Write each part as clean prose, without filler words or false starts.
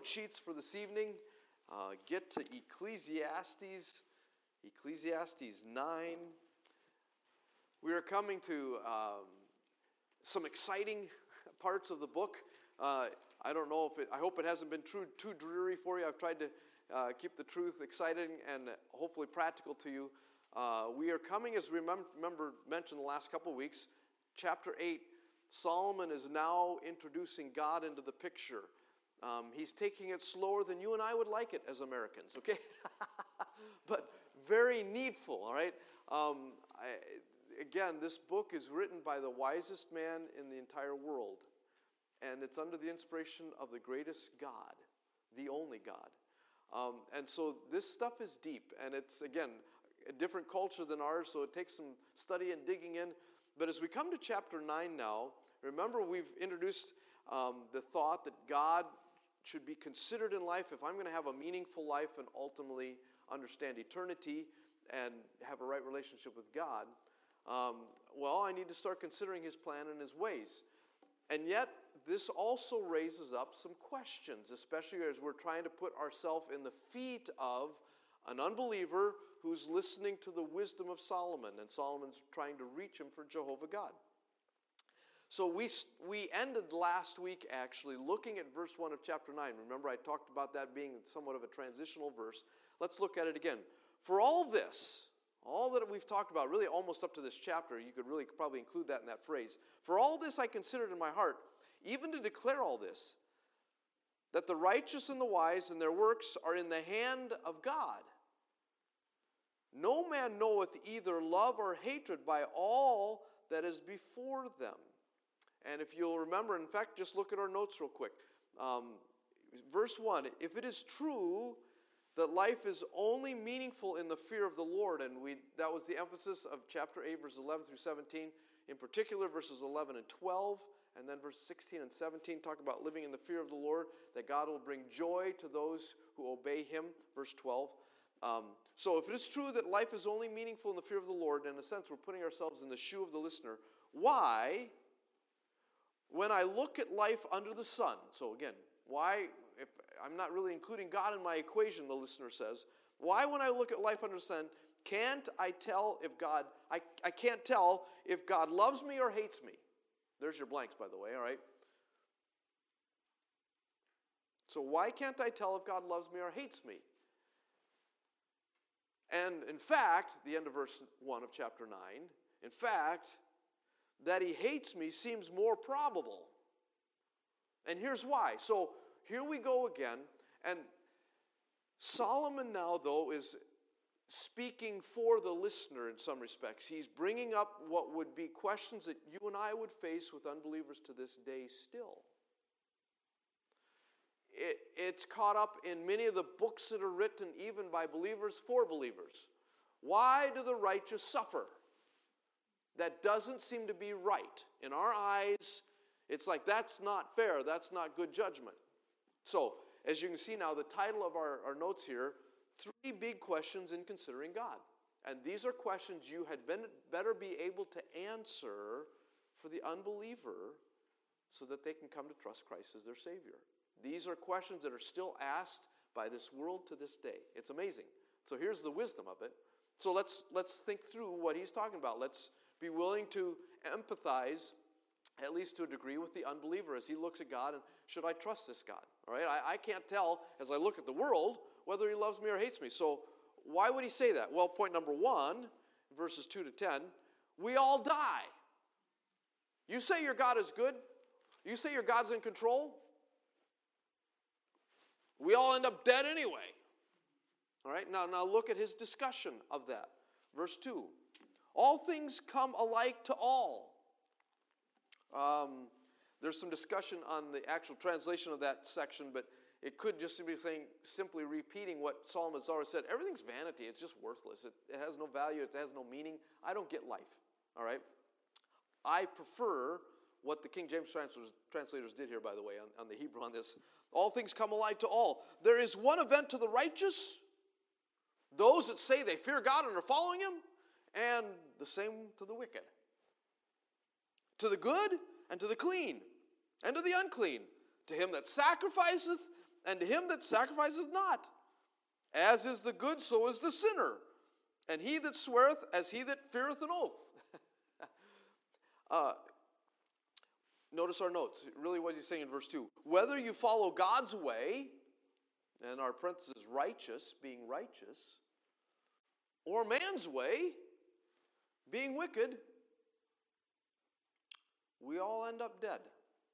note sheets for this evening, get to Ecclesiastes 9. We are coming to some exciting parts of the book. I don't know I hope it hasn't been too dreary for you. I've tried to keep the truth exciting and hopefully practical to you. We are coming, as we mentioned the last couple of weeks, chapter 8. Solomon is now introducing God into the picture. He's taking it slower than you and I would like it as Americans, okay? But very needful, all right? Again, this book is written by the wisest man in the entire world, and it's under the inspiration of the greatest God, the only God. And so this stuff is deep, and it's, again, a different culture than ours, so it takes some study and digging in. But as we come to chapter 9 now, remember we've introduced the thought that God should be considered in life. If I'm going to have a meaningful life and ultimately understand eternity and have a right relationship with God, I need to start considering His plan and His ways. And yet, this also raises up some questions, especially as we're trying to put ourselves in the feet of an unbeliever who's listening to the wisdom of Solomon, and Solomon's trying to reach him for Jehovah God. So we ended last week actually looking at verse 1 of chapter 9. Remember, I talked about that being somewhat of a transitional verse. Let's look at it again. For all this, all that we've talked about, really almost up to this chapter, you could really probably include that in that phrase. For all this I considered in my heart, even to declare all this, that the righteous and the wise and their works are in the hand of God. No man knoweth either love or hatred by all that is before them. And if you'll remember, in fact, just look at our notes real quick. Verse 1, if it is true that life is only meaningful in the fear of the Lord, and that was the emphasis of chapter 8, verses 11 through 17, in particular verses 11 and 12, and then verses 16 and 17 talk about living in the fear of the Lord, that God will bring joy to those who obey Him, verse 12. So if it is true that life is only meaningful in the fear of the Lord, in a sense we're putting ourselves in the shoe of the listener, why, when I look at life under the sun, so again, why, if I'm not really including God in my equation, the listener says, why when I look at life under the sun, can't I tell if God, I can't tell if God loves me or hates me? There's your blanks, by the way, all right? So why can't I tell if God loves me or hates me? And in fact, the end of verse 1 of chapter 9, in fact, that He hates me seems more probable. And here's why. So here we go again. And Solomon now, though, is speaking for the listener in some respects. He's bringing up what would be questions that you and I would face with unbelievers to this day still. It's caught up in many of the books that are written even by believers for believers. Why do the righteous suffer? That doesn't seem to be right. In our eyes, it's like that's not fair, that's not good judgment. So, as you can see now, the title of our notes here, 3 big questions in considering God. And these are questions you had better be able to answer for the unbeliever so that they can come to trust Christ as their Savior. These are questions that are still asked by this world to this day. It's amazing. So here's the wisdom of it. So let's think through what he's talking about. Let's be willing to empathize, at least to a degree, with the unbeliever as he looks at God and should I trust this God? All right, I can't tell as I look at the world whether He loves me or hates me. So why would he say that? Well, point number 1, verses 2 to 10, we all die. You say your God is good? You say your God's in control? We all end up dead anyway. All right, now look at his discussion of that. Verse 2, all things come alike to all. There's some discussion on the actual translation of that section, but it could just be saying, simply repeating what Solomon's already said. Everything's vanity. It's just worthless. It has no value. It has no meaning. I don't get life. All right? I prefer what the King James translators did here, by the way, on the Hebrew on this. All things come alike to all. There is one event to the righteous, those that say they fear God and are following Him, and the same to the wicked. To the good and to the clean and to the unclean. To him that sacrificeth and to him that sacrifices not. As is the good, so is the sinner. And he that sweareth, as he that feareth an oath. Notice our notes. Really what he's saying in verse 2. Whether you follow God's way, and our parenthesis, righteous, being righteous, or man's way, being wicked, we all end up dead.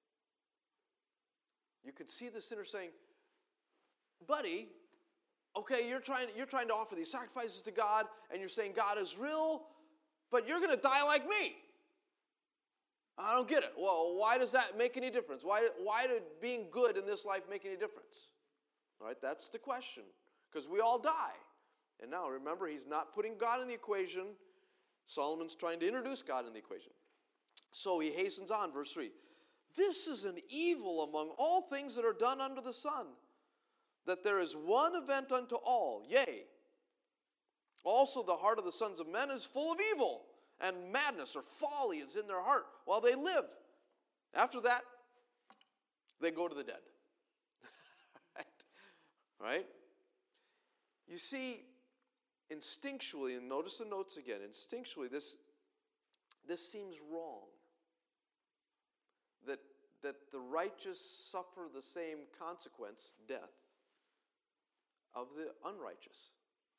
You could see the sinner saying, buddy, okay, you're trying to offer these sacrifices to God, and you're saying God is real, but you're going to die like me. I don't get it. Well, why does that make any difference? Why did being good in this life make any difference? All right, that's the question, because we all die. And now, remember, he's not putting God in the equation. Solomon's trying to introduce God in the equation. So he hastens on, verse 3. This is an evil among all things that are done under the sun, that there is one event unto all, yea, also the heart of the sons of men is full of evil, and madness or folly is in their heart while they live. After that, they go to the dead. Right? You see, instinctually, and notice the notes again, instinctually, this seems wrong. That the righteous suffer the same consequence, death, of the unrighteous.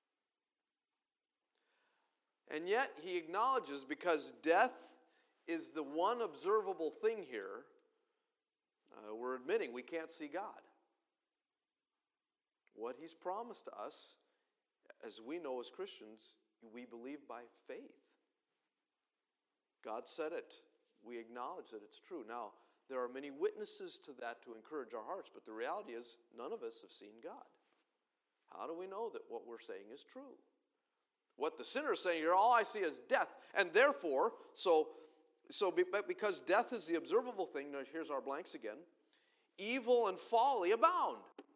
And yet, he acknowledges, because death is the one observable thing here, we're admitting we can't see God. What he's promised to us, as we know as Christians, we believe by faith. God said it. We acknowledge that it's true. Now, there are many witnesses to that to encourage our hearts, but the reality is none of us have seen God. How do we know that what we're saying is true? What the sinner is saying here, all I see is death. And therefore, because death is the observable thing, now here's our blanks again, evil and folly abound.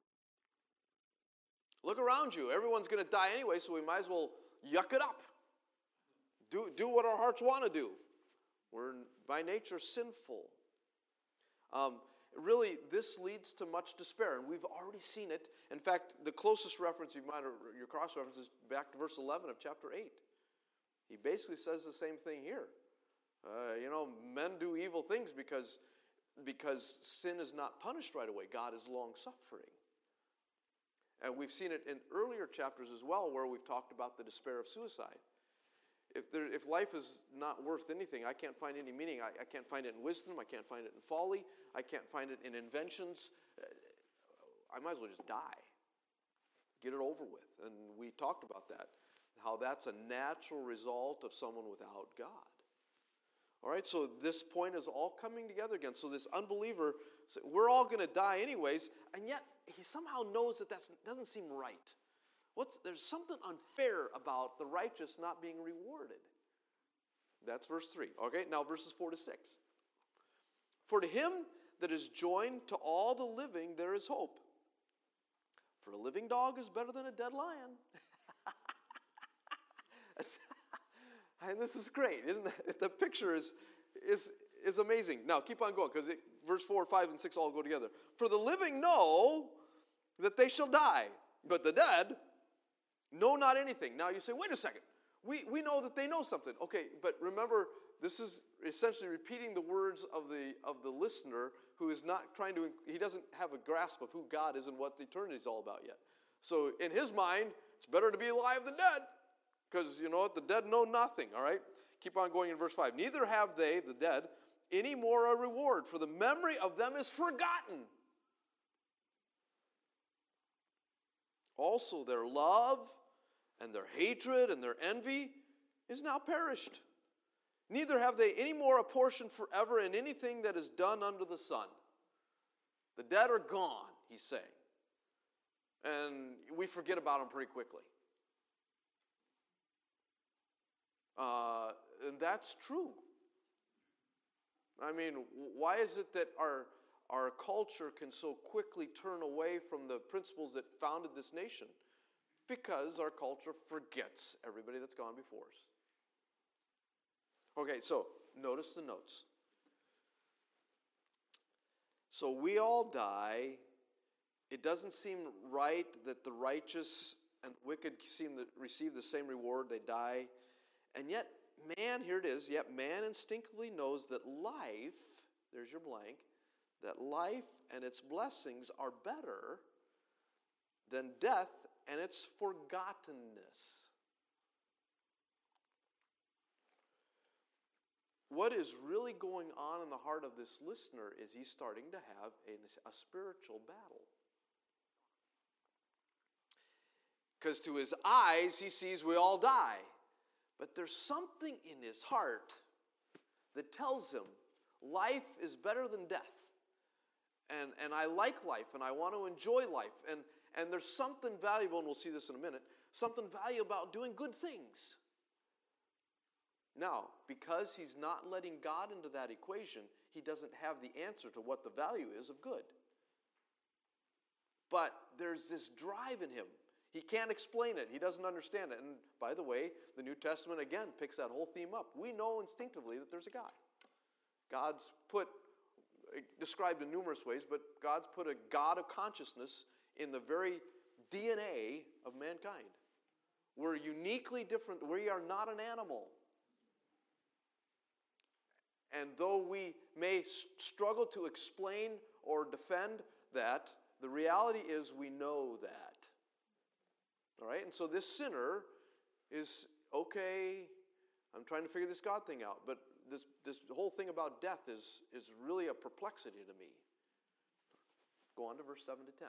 Look around you. Everyone's going to die anyway, so we might as well yuck it up. Do what our hearts want to do. We're by nature sinful. Really, this leads to much despair, and we've already seen it. In fact, the closest reference your cross-reference is back to verse 11 of chapter 8. He basically says the same thing here. Men do evil things because sin is not punished right away. God is long-suffering. And we've seen it in earlier chapters as well, where we've talked about the despair of suicide. If life is not worth anything, I can't find any meaning. I can't find it in wisdom. I can't find it in folly. I can't find it in inventions. I might as well just die. Get it over with. And we talked about that, how that's a natural result of someone without God. All right, so this point is all coming together again. So this unbeliever, we're all going to die anyways, and yet he somehow knows that doesn't seem right. There's something unfair about the righteous not being rewarded. That's verse 3. Okay, now verses 4 to 6. For to him that is joined to all the living there is hope. For a living dog is better than a dead lion. And this is great, isn't it? The picture is amazing. Now, keep on going, because verse 4, 5, and 6 all go together. For the living know that they shall die, but the dead know not anything. Now you say, wait a second. We know that they know something. Okay, but remember, this is essentially repeating the words of the listener who is not he doesn't have a grasp of who God is and what the eternity is all about yet. So in his mind, it's better to be alive than dead. Because, you know what, the dead know nothing, all right? Keep on going in verse 5. Neither have they, the dead, any more a reward, for the memory of them is forgotten. Also their love and their hatred and their envy is now perished. Neither have they any more a portion forever in anything that is done under the sun. The dead are gone, he's saying. And we forget about them pretty quickly. And that's true. I mean, why is it that our culture can so quickly turn away from the principles that founded this nation? Because our culture forgets everybody that's gone before us. Okay, so notice the notes. So we all die It doesn't seem right that the righteous and wicked seem to receive the same reward. They die. And yet, man, here it is, yet man instinctively knows that life, there's your blank, that life and its blessings are better than death and its forgottenness. What is really going on in the heart of this listener is he's starting to have a spiritual battle. Because to his eyes, he sees we all die. But there's something in his heart that tells him life is better than death. And I like life, and I want to enjoy life. And there's something valuable, and we'll see this in a minute, something valuable about doing good things. Now, because he's not letting God into that equation, he doesn't have the answer to what the value is of good. But there's this drive in him. He can't explain it. He doesn't understand it. And by the way, the New Testament again picks that whole theme up. We know instinctively that there's a God. God's described in numerous ways, but God's put a God of consciousness in the very DNA of mankind. We're uniquely different. We are not an animal. And though we may struggle to explain or defend that, the reality is we know that. All right? And so this sinner is, okay, I'm trying to figure this God thing out, but this whole thing about death is really a perplexity to me. Go on to verse 7 to 10.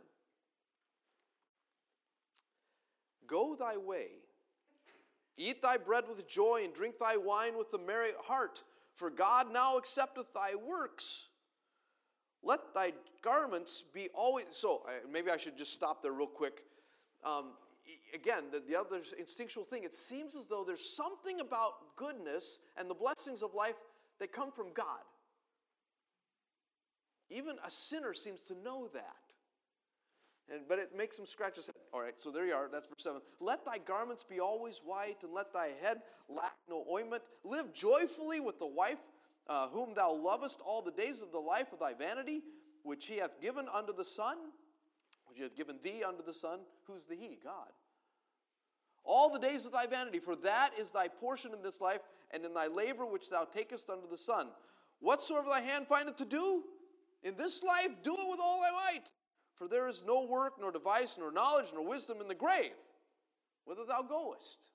Go thy way, eat thy bread with joy, and drink thy wine with a merry heart, for God now accepteth thy works. Let thy garments be always... So, maybe I should just stop there real quick. Again, the other instinctual thing, it seems as though there's something about goodness and the blessings of life that come from God. Even a sinner seems to know that. But it makes him scratch his head. All right, so there you are. That's verse 7. Let thy garments be always white, and let thy head lack no ointment. Live joyfully with the wife whom thou lovest all the days of the life of thy vanity, which he hath given unto the Son, which he hath given thee unto the Son. Who's the he? God. All the days of thy vanity, for that is thy portion in this life, and in thy labor which thou takest unto the sun. Whatsoever thy hand findeth to do in this life, do it with all thy might. For there is no work, nor device, nor knowledge, nor wisdom in the grave, whither thou goest.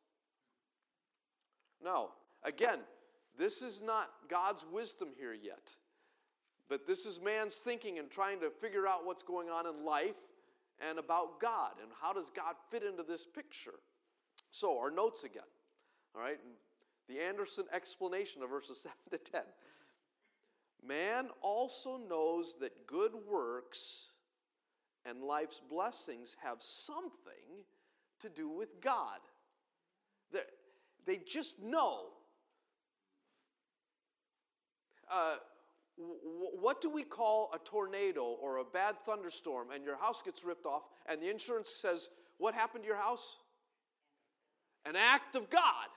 Now, again, this is not God's wisdom here yet. But this is man's thinking and trying to figure out what's going on in life and about God. And how does God fit into this picture? So, our notes again. All right, the Anderson explanation of verses 7 to 10. Man also knows that good works and life's blessings have something to do with God. They just know. What do we call a tornado or a bad thunderstorm and your house gets ripped off and the insurance says, what happened to your house? An act of God.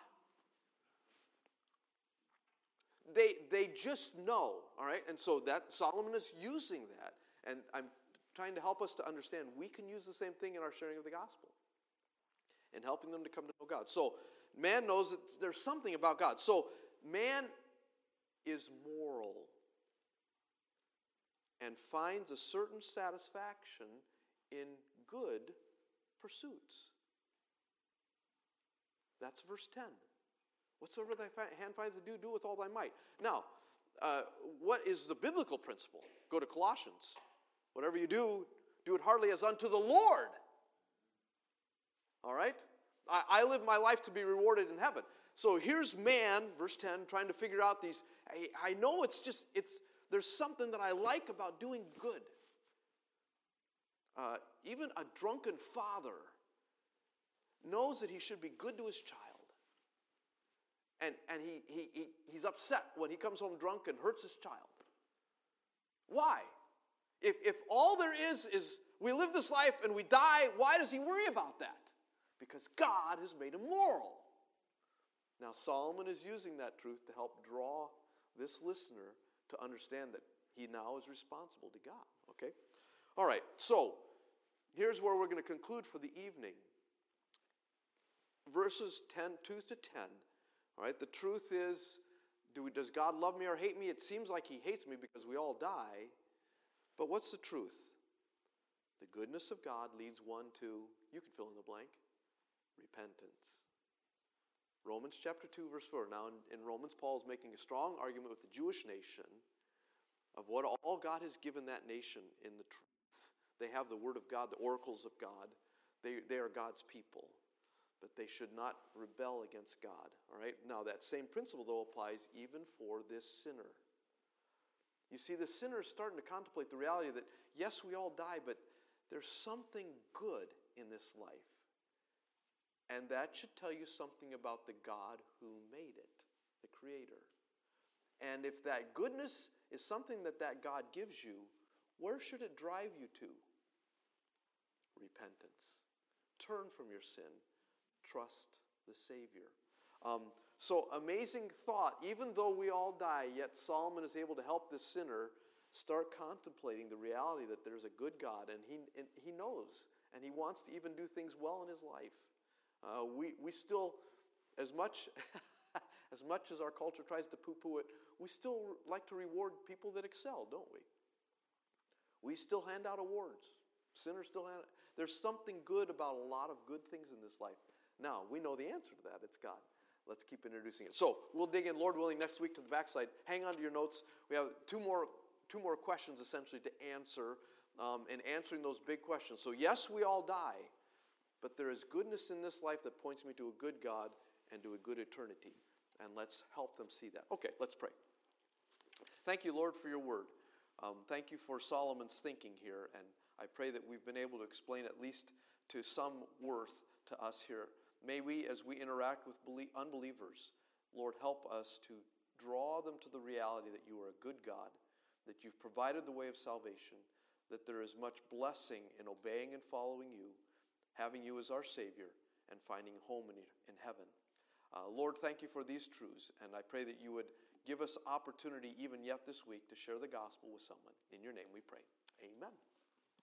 They just know, all right? And so that Solomon is using that. And I'm trying to help us to understand we can use the same thing in our sharing of the gospel and helping them to come to know God. So man knows that there's something about God. So man is moral and finds a certain satisfaction in good pursuits. That's verse 10. Whatsoever thy hand finds to do, do with all thy might. Now, what is the biblical principle? Go to Colossians. Whatever you do, do it heartily as unto the Lord. All right? I live my life to be rewarded in heaven. So here's man, verse 10, trying to figure out these. I know there's something that I like about doing good. Even a drunken father knows that he should be good to his child. And he's upset when he comes home drunk and hurts his child. Why? If all there is we live this life and we die, why does he worry about that? Because God has made him moral. Now Solomon is using that truth to help draw this listener to understand that he now is responsible to God. Okay? All right, so here's where we're going to conclude for the evening. Verses 2 to 10. All right, the truth is, does God love me or hate me? It seems like he hates me because we all die. But what's the truth? The goodness of God leads one to, you can fill in the blank, repentance. Romans chapter 2, verse 4. Now in Romans, Paul is making a strong argument with the Jewish nation of what all God has given that nation in the truth. They have the Word of God, the oracles of God. They are God's people. But they should not rebel against God. All right? Now that same principle, though, applies even for this sinner. You see, the sinner is starting to contemplate the reality that, yes, we all die, but there's something good in this life. And that should tell you something about the God who made it, the Creator. And if that goodness is something that God gives you, where should it drive you to? Repentance. Turn from your sin. Trust the Savior. So amazing thought. Even though we all die, yet Solomon is able to help this sinner start contemplating the reality that there's a good God, and he knows, and he wants to even do things well in his life. We still, as much as our culture tries to poo-poo it, we still like to reward people that excel, don't we? We still hand out awards. Sinners still hand out. There's something good about a lot of good things in this life. Now, we know the answer to that. It's God. Let's keep introducing it. So, we'll dig in, Lord willing, next week to the backside. Hang on to your notes. We have two more questions, essentially, to answer, and answering those big questions. So, yes, we all die, but there is goodness in this life that points me to a good God and to a good eternity. And let's help them see that. Okay, let's pray. Thank you, Lord, for your word. Thank you for Solomon's thinking here, and I pray that we've been able to explain at least to some worth to us here. May we, as we interact with unbelievers, Lord, help us to draw them to the reality that you are a good God, that you've provided the way of salvation, that there is much blessing in obeying and following you, having you as our Savior, and finding home in heaven. Lord, thank you for these truths, and I pray that you would give us opportunity even yet this week to share the gospel with someone. In your name we pray. Amen.